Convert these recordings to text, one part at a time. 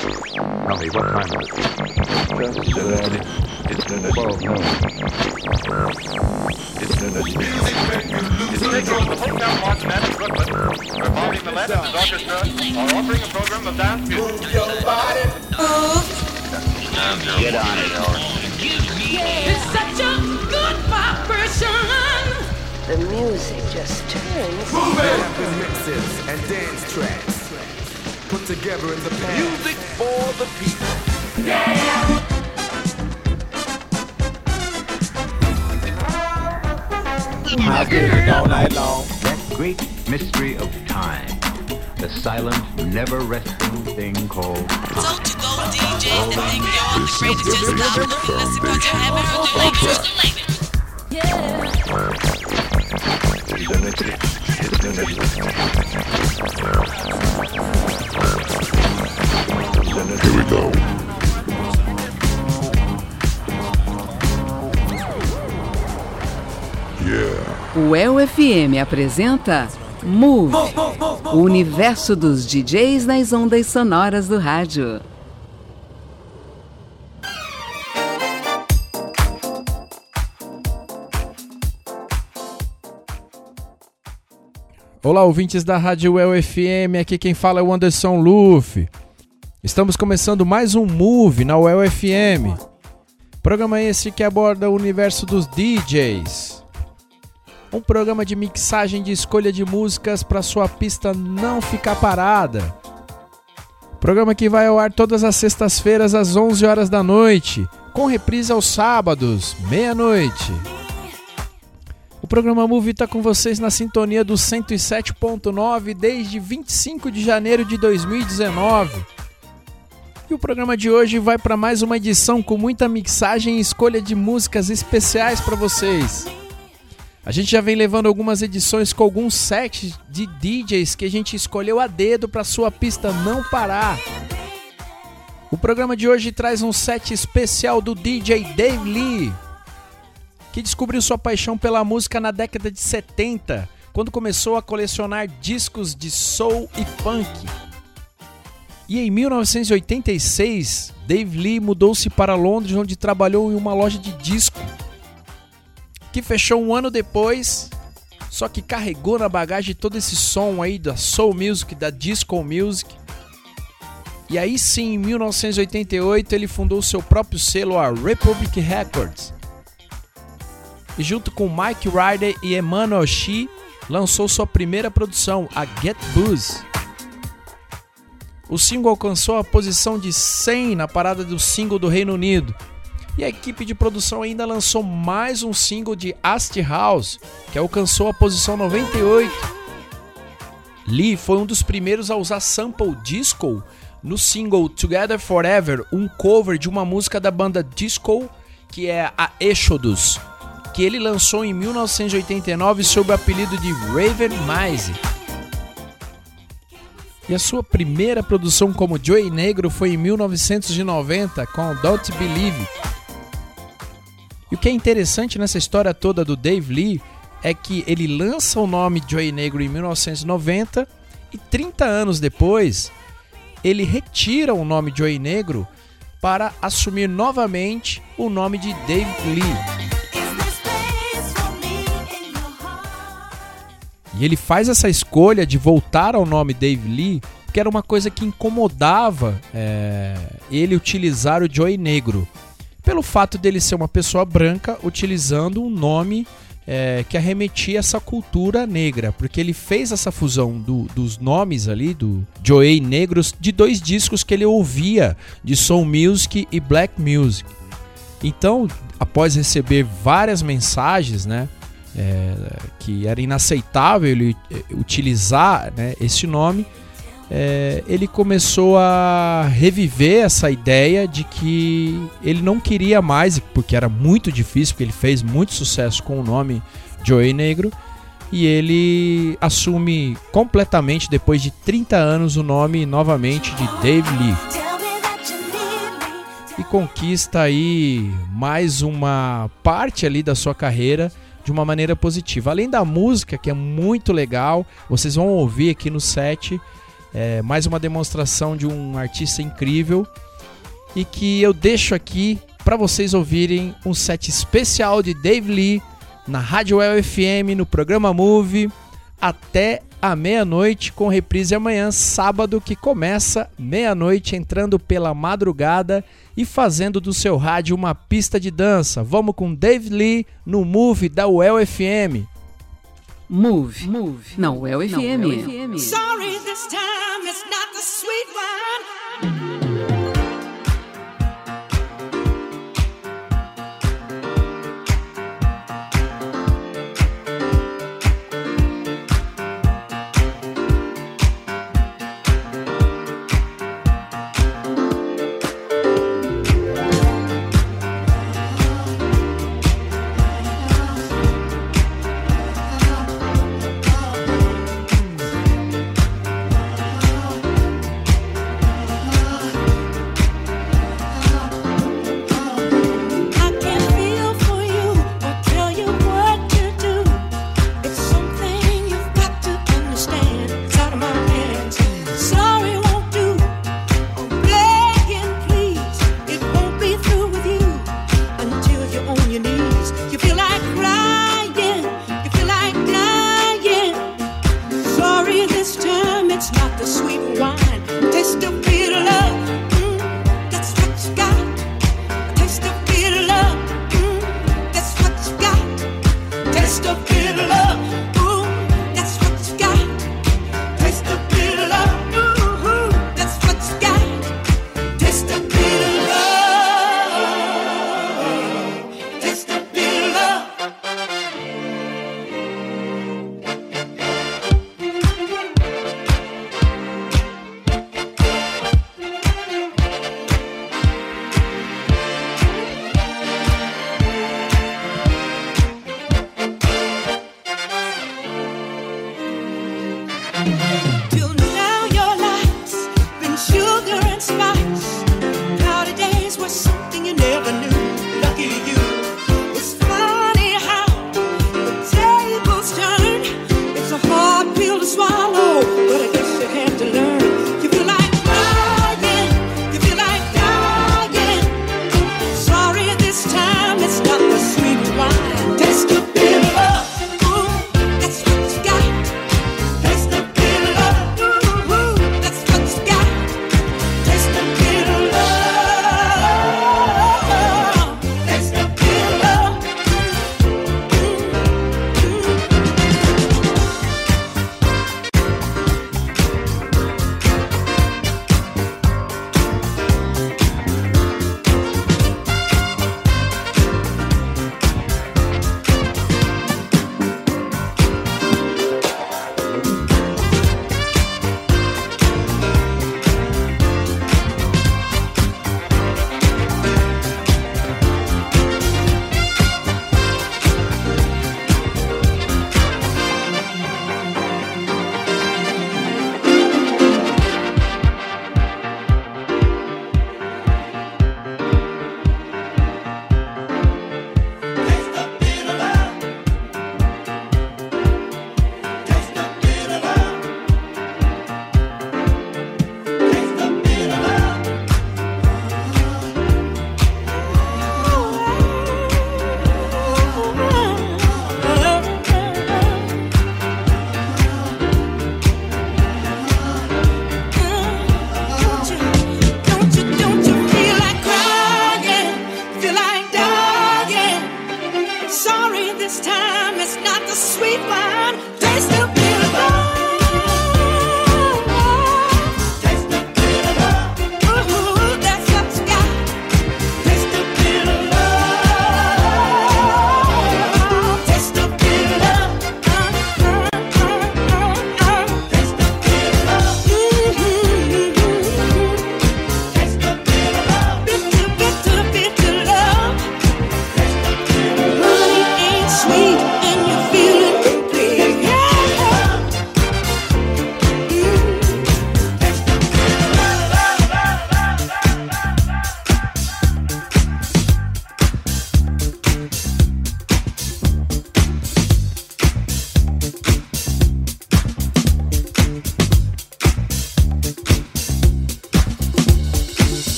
Tell me, what time is it? It's noon. The Poletown March Band of Brooklyn, performing the Lenin's Orchestra, are offering a program of dance music. Move your body. Get on it, It's such a good vibration. The music just turns. Move it. Mixes and dance tracks put together in the past. Music for the people. I get it all night long. That great mystery of time. The silent, never-resting thing called... Told you go DJ, the thing you're afraid to just stop looking. That's because you haven't heard the language. Here we go. O UFM apresenta Move, o universo dos DJs nas ondas sonoras do rádio. Olá, ouvintes da Rádio UFM, aqui quem fala é o Anderson Luffy. Estamos começando mais um Move na UFM. Programa esse que aborda o universo dos DJs. Um programa de mixagem de escolha de músicas para sua pista não ficar parada. Programa que vai ao ar todas as sextas-feiras às 11 horas da noite, com reprise aos sábados, meia-noite. O programa Move está com vocês na sintonia do 107.9 desde 25 de janeiro de 2019. E o programa de hoje vai para mais uma edição com muita mixagem e escolha de músicas especiais para vocês. A gente já vem levando algumas edições com alguns sets de DJs que a gente escolheu a dedo para sua pista não parar. O programa de hoje traz um set especial do DJ Dave Lee, que descobriu sua paixão pela música na década de 70, quando começou a colecionar discos de soul e funk. E em 1986, Dave Lee mudou-se para Londres, onde trabalhou em uma loja de disco, que fechou um ano depois, só que carregou na bagagem todo esse som aí da soul music, da disco music. E aí sim, em 1988, ele fundou seu próprio selo, a Republic Records. E junto com Mike Ryder e Emmanuel Shee, lançou sua primeira produção, a Get Buzz. O single alcançou a posição de 100 na parada do single do Reino Unido. E a equipe de produção ainda lançou mais um single de Acid House, que alcançou a posição 98. Lee foi um dos primeiros a usar sample disco no single Together Forever, um cover de uma música da banda disco, que é a Exodus, que ele lançou em 1989 sob o apelido de Raven Mize. E a sua primeira produção como Joey Negro foi em 1990 com Don't Believe. E o que é interessante nessa história toda do Dave Lee é que ele lança o nome Joey Negro em 1990 e 30 anos depois ele retira o nome Joey Negro para assumir novamente o nome de Dave Lee. E ele faz essa escolha de voltar ao nome Dave Lee porque era uma coisa que incomodava ele utilizar o Joey Negro, pelo fato dele ser uma pessoa branca utilizando um nome que arremetia essa cultura negra, porque ele fez essa fusão dos nomes ali, do Joey Negros, de dois discos que ele ouvia, de soul music e black music. Então, após receber várias mensagens, né, que era inaceitável ele utilizar, né, esse nome, ele começou a reviver essa ideia de que ele não queria mais, porque era muito difícil, porque ele fez muito sucesso com o nome Joey Negro, e ele assume completamente, depois de 30 anos, o nome novamente de Dave Lee. E conquista aí mais uma parte ali da sua carreira de uma maneira positiva. Além da música, que é muito legal, vocês vão ouvir aqui no set, mais uma demonstração de um artista incrível e que eu deixo aqui para vocês ouvirem um set especial de Dave Lee na Rádio Well FM, no programa Move, até a meia-noite, com reprise amanhã, sábado, que começa meia-noite, entrando pela madrugada e fazendo do seu rádio uma pista de dança. Vamos com Dave Lee no Move da Well FM. Move. Na Well FM. Sorry, this time it's not the sweet one.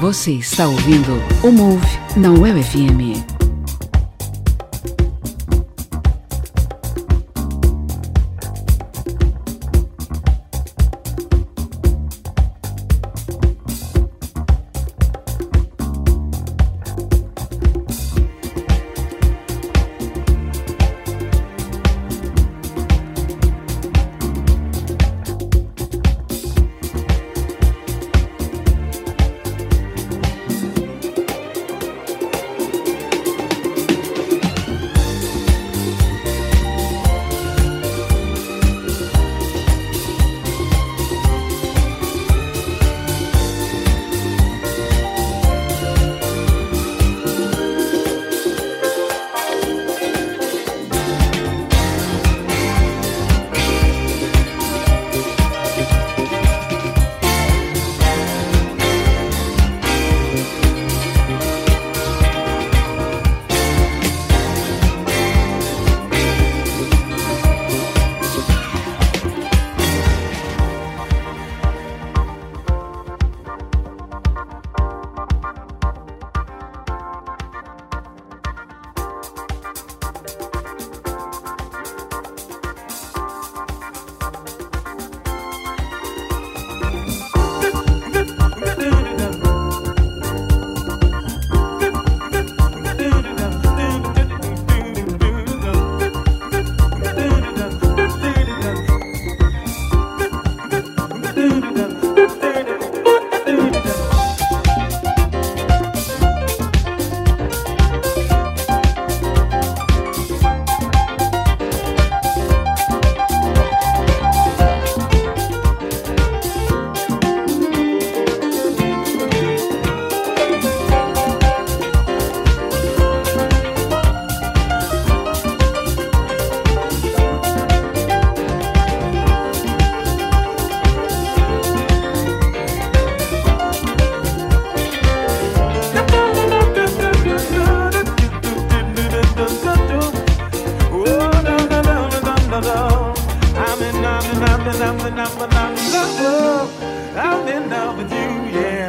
Você está ouvindo o Move na UFM. I'm in love with you, yeah.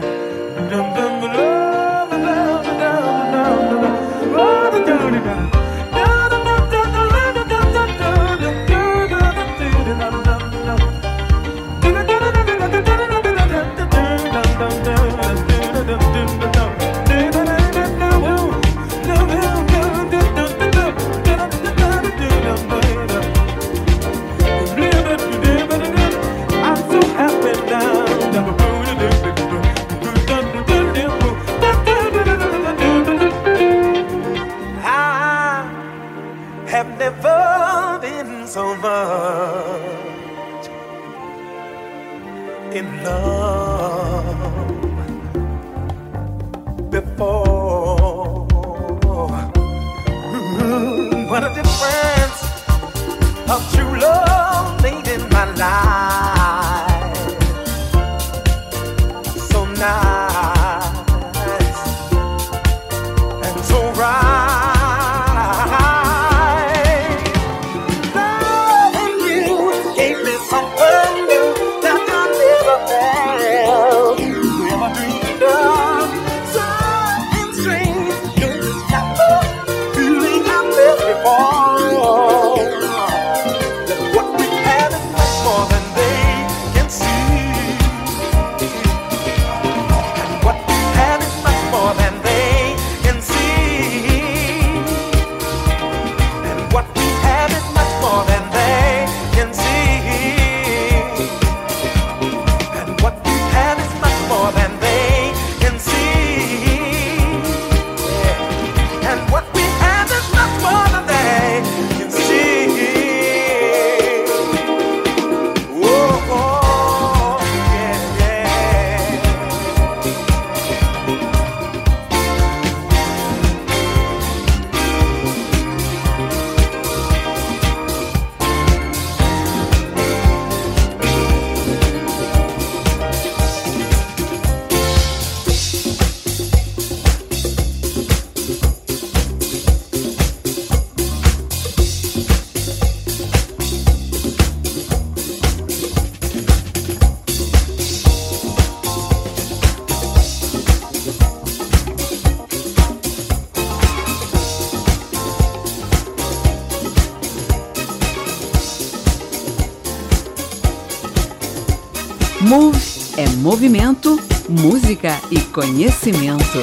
So much in love before. What a difference of true love made in my life. So nice and so right. What Move é movimento, música e conhecimento.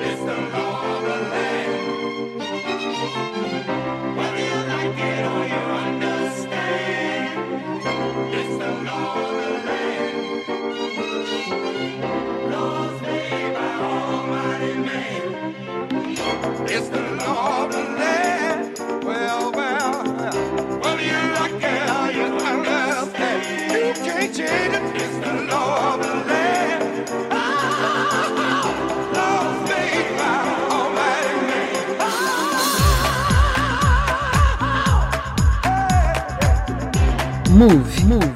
Move.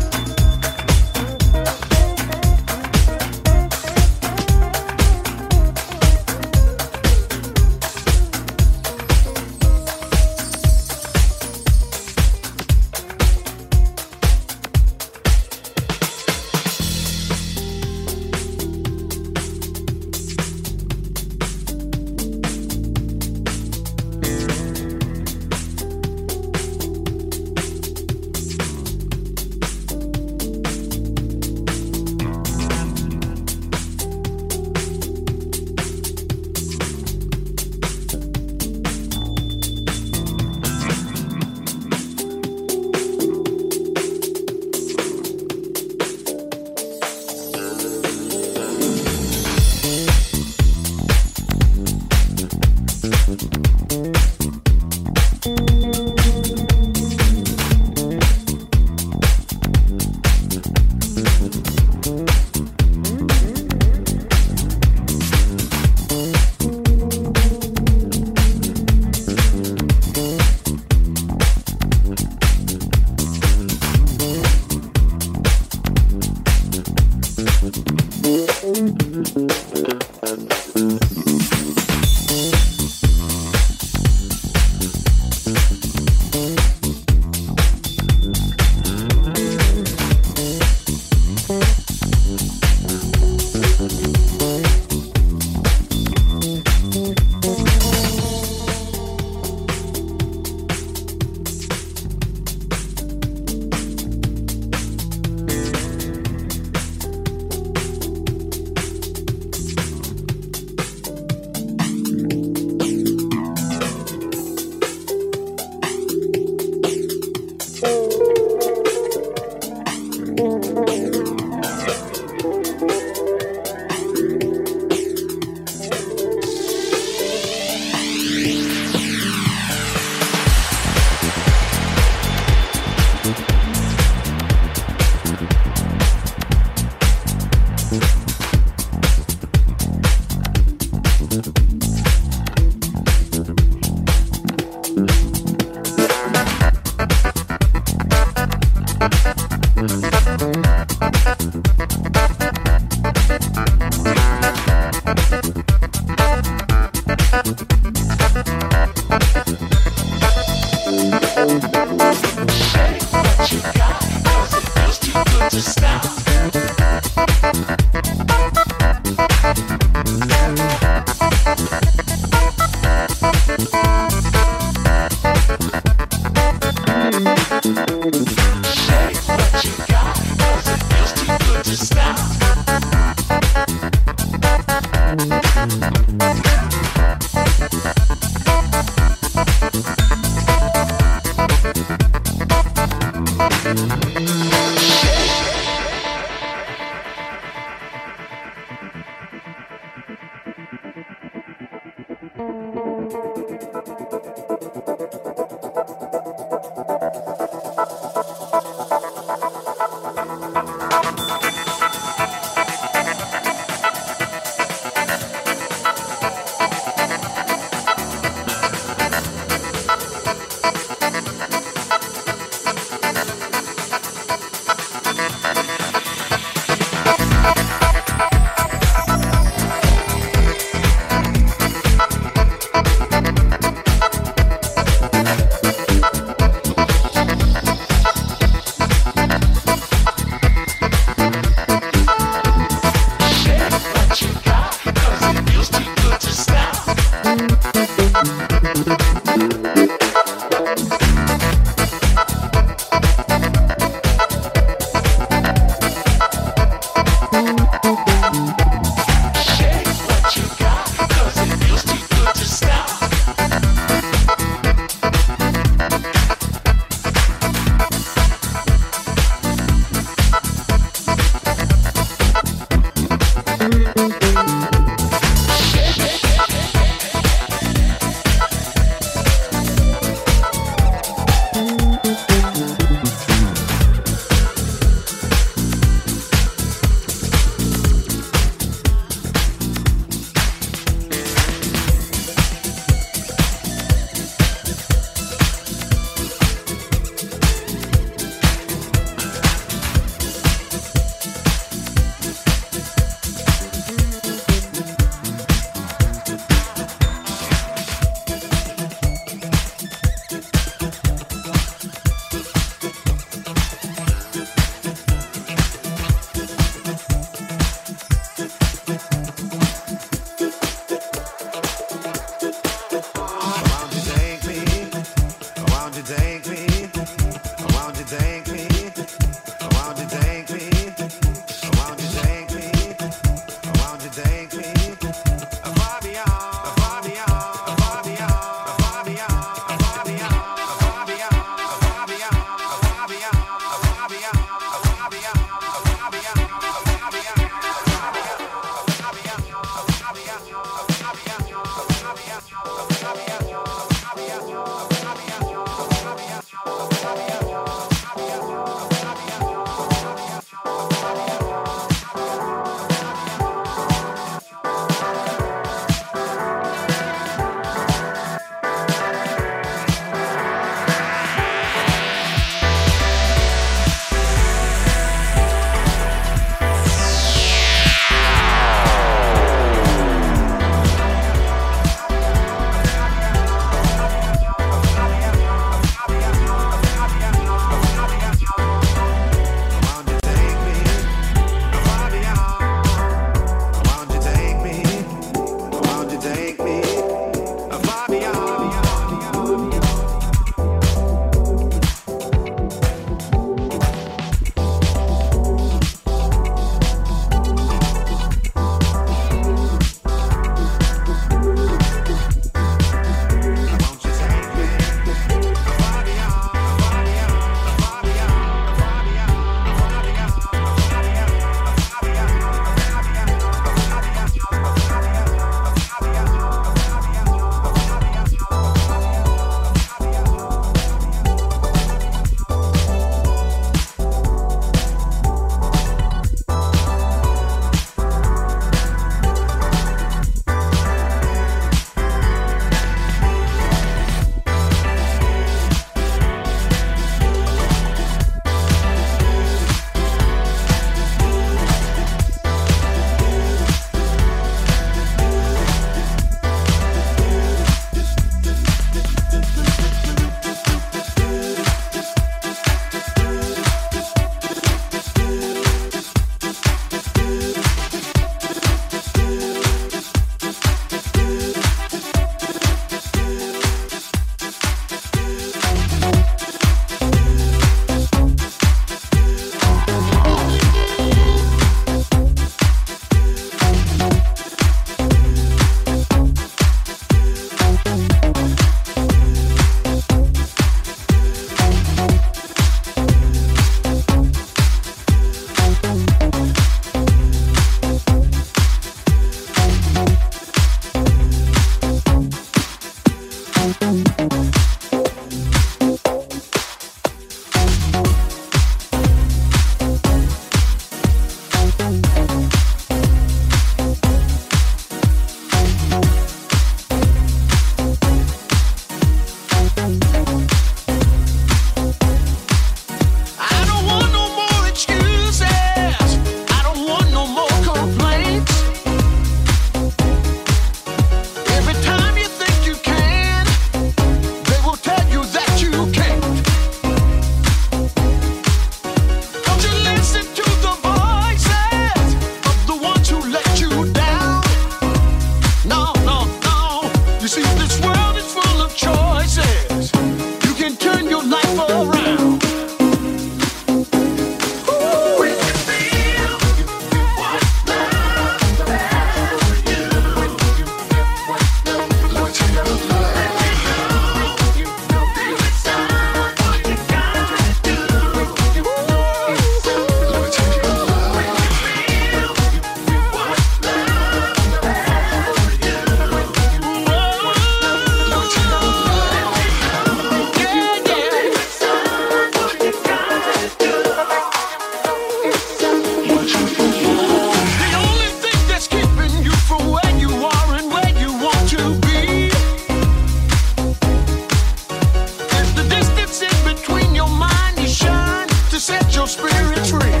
spirit free.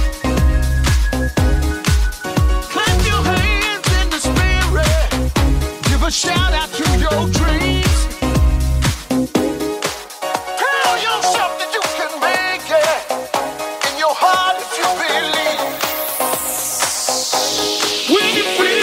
Clap your hands in the spirit. Give a shout out to your dreams. Tell yourself that you can make it. In your heart if you believe. When you feel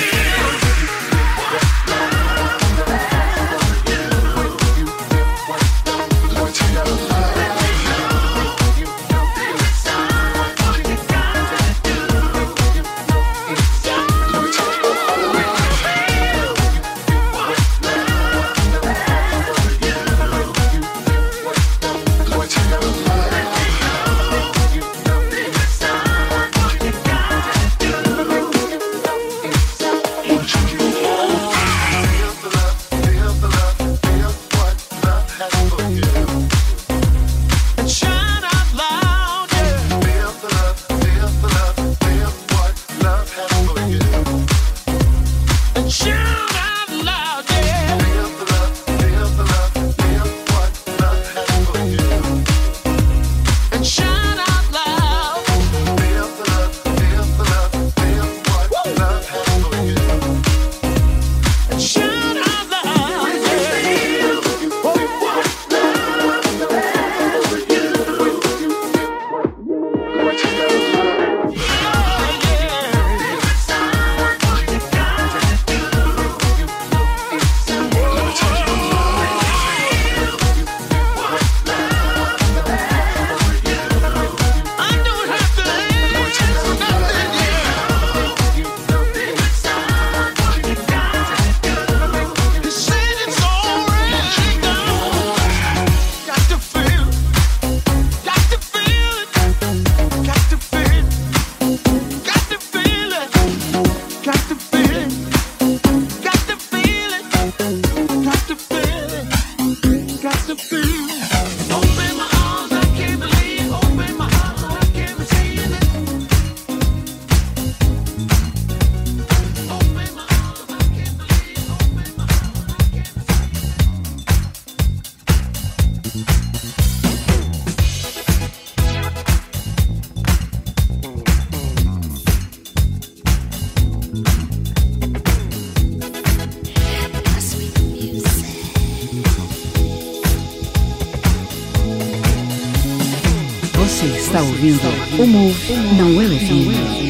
Você está ouvindo o Move na UFM.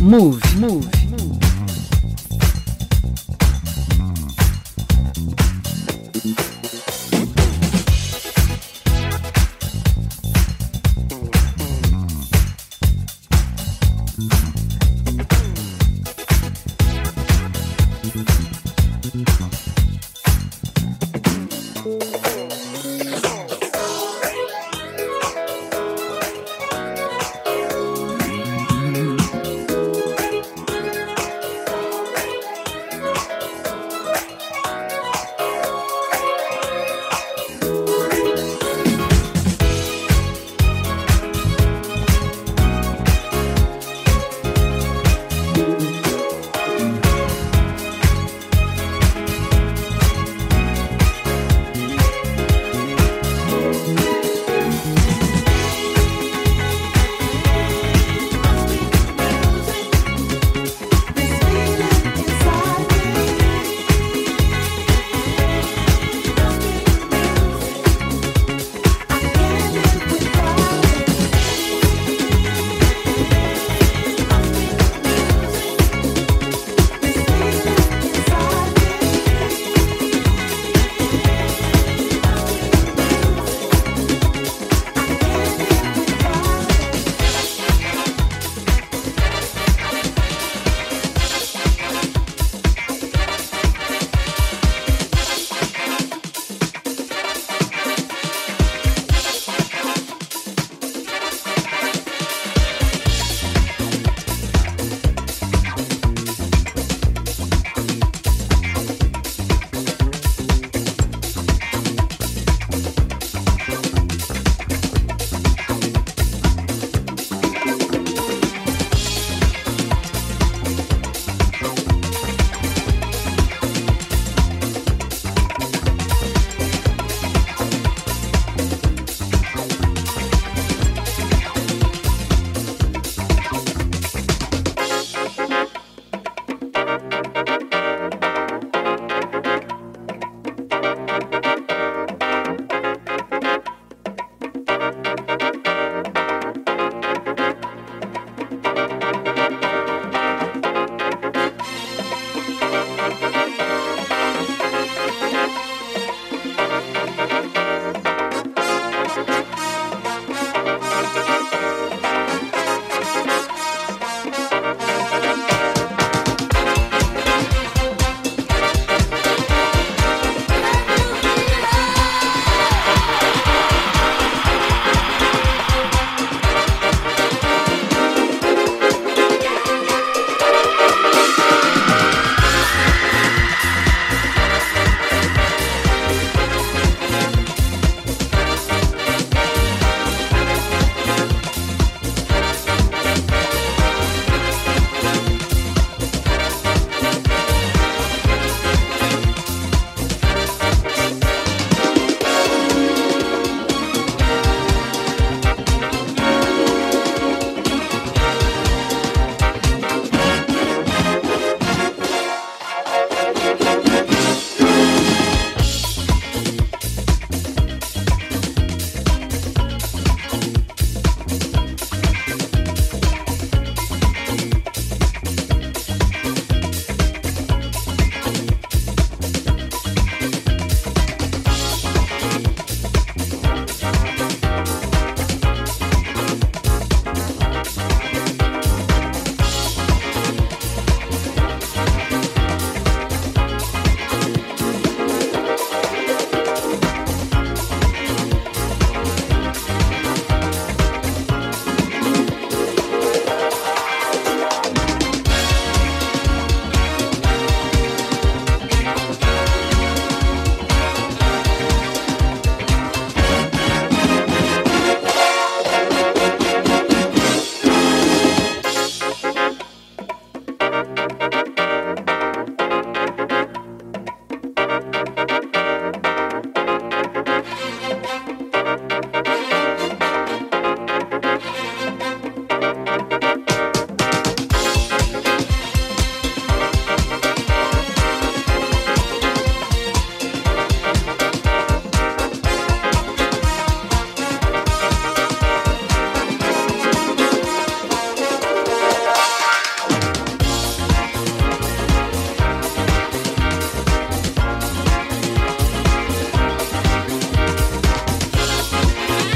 Move.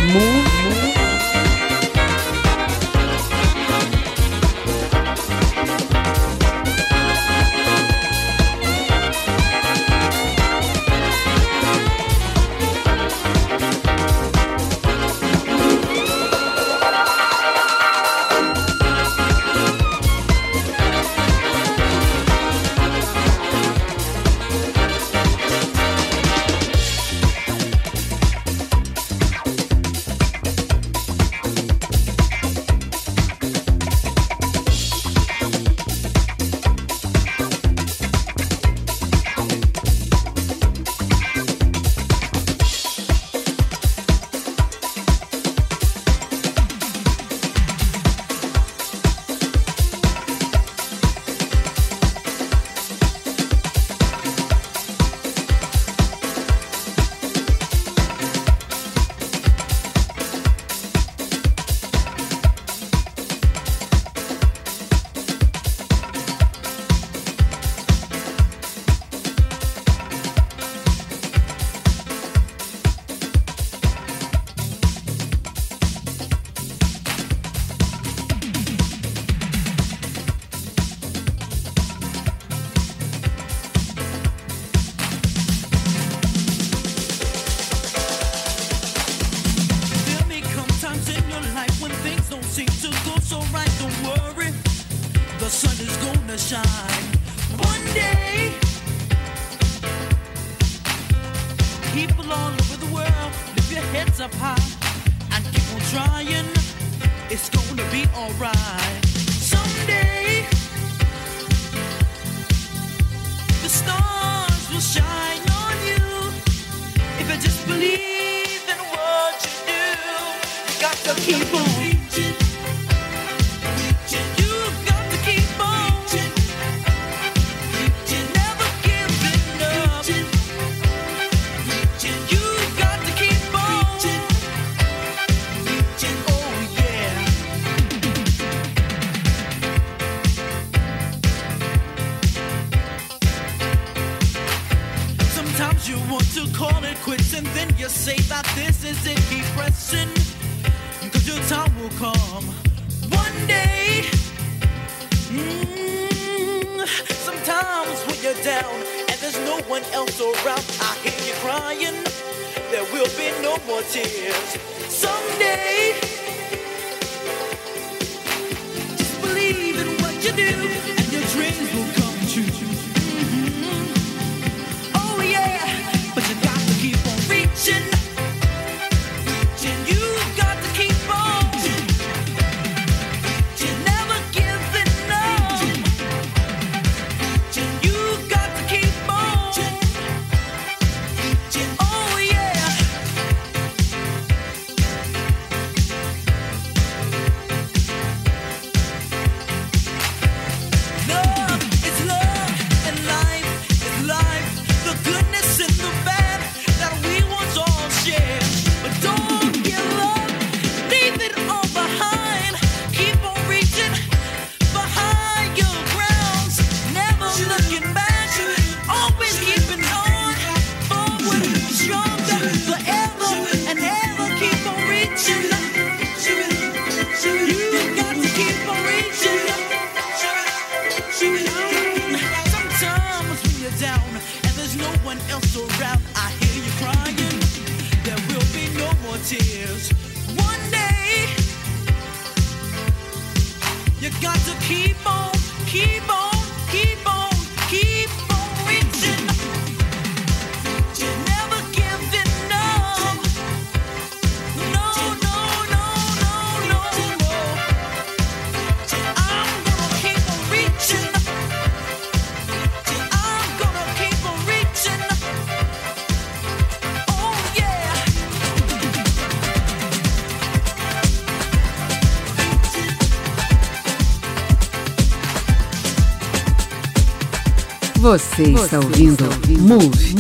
Você está ouvindo Move.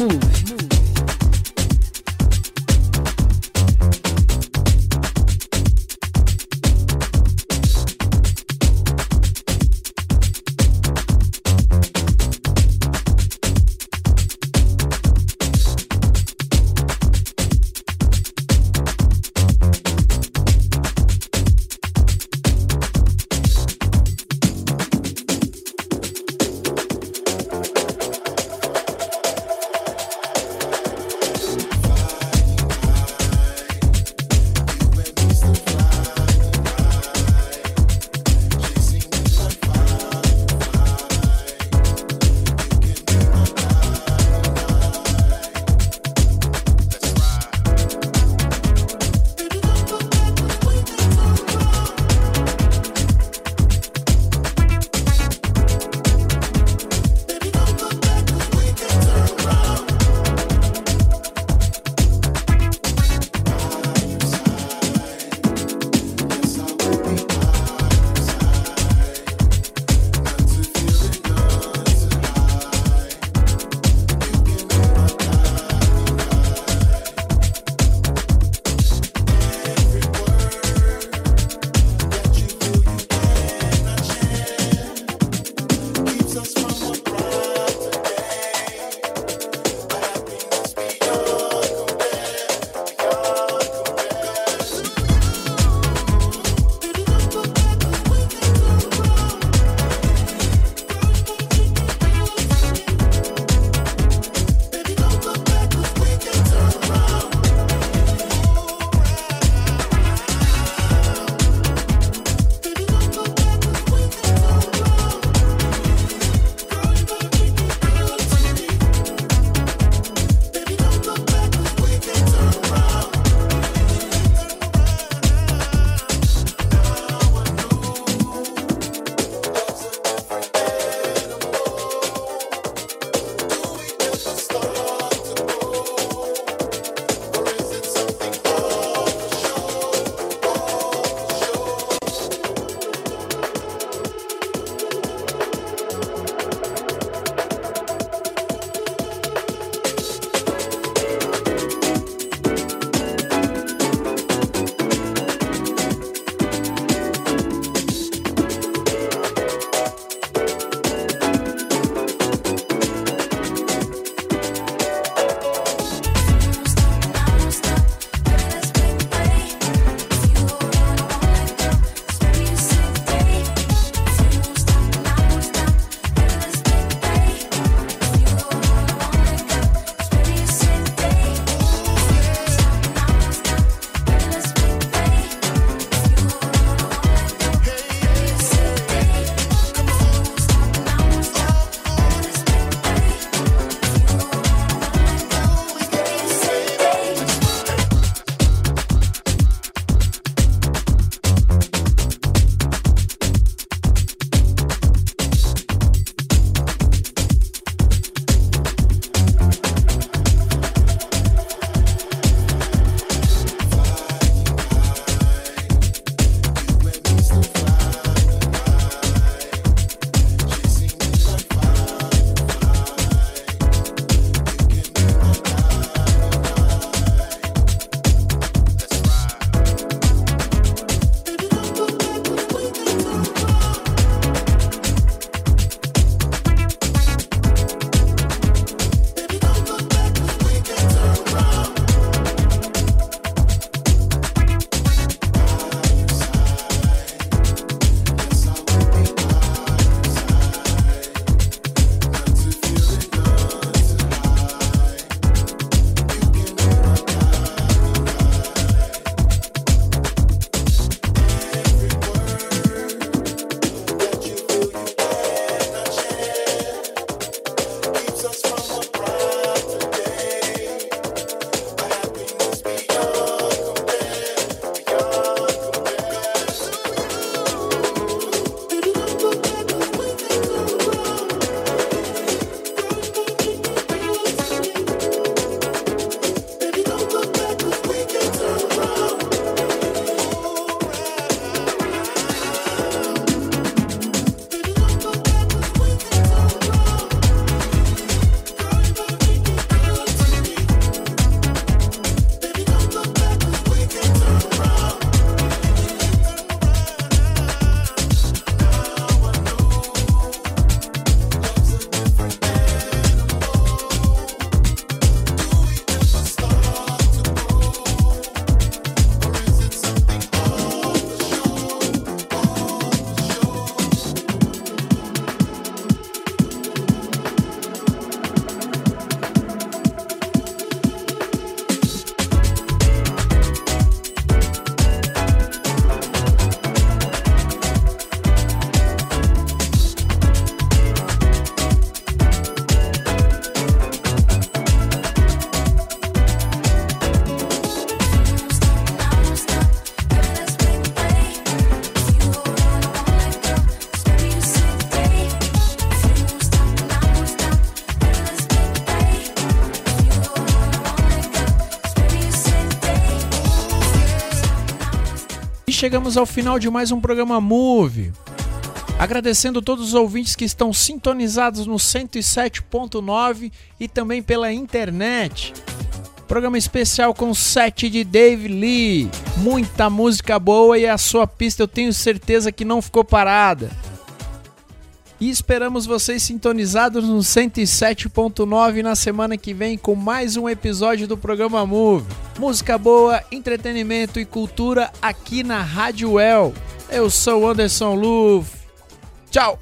chegamos ao final de mais um programa Move. Agradecendo todos os ouvintes que estão sintonizados no 107.9 e também pela internet. Programa especial com o set de Dave Lee. Muita música boa e a sua pista eu tenho certeza que não ficou parada. E esperamos vocês sintonizados no 107.9 na semana que vem com mais um episódio do programa Move. Música boa, entretenimento e cultura aqui na Rádio Well. Eu sou o Anderson Luff. Tchau!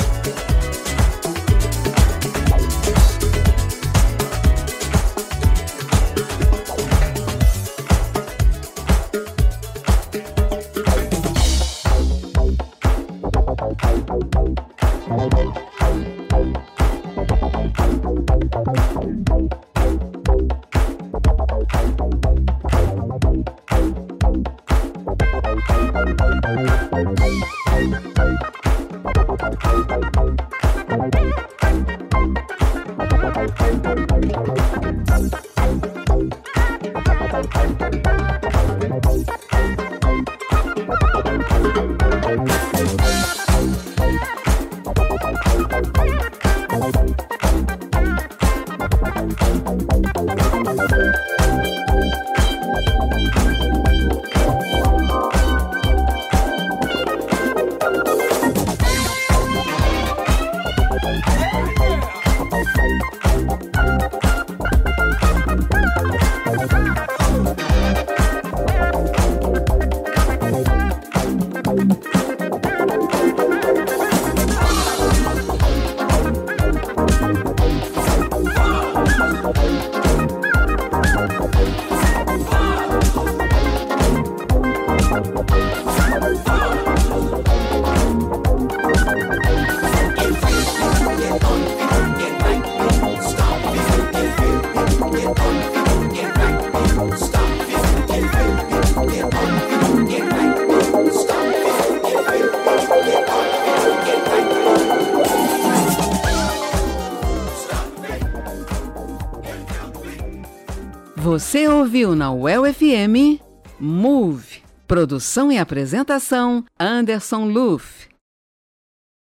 Você ouviu na Well FM Move. Produção e apresentação Anderson Luff.